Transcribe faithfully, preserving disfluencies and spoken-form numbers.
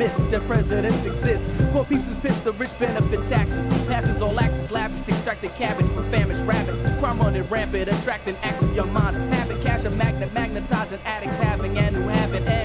list. Their presidents exist. Poor pieces piss the rich benefit taxes. Passes all axes, lavish, extracted cabbage from famished rabbits. Crime running rampant, attracting active young minds. Having cash, a magnet, magnetizing addicts, having and who haven't.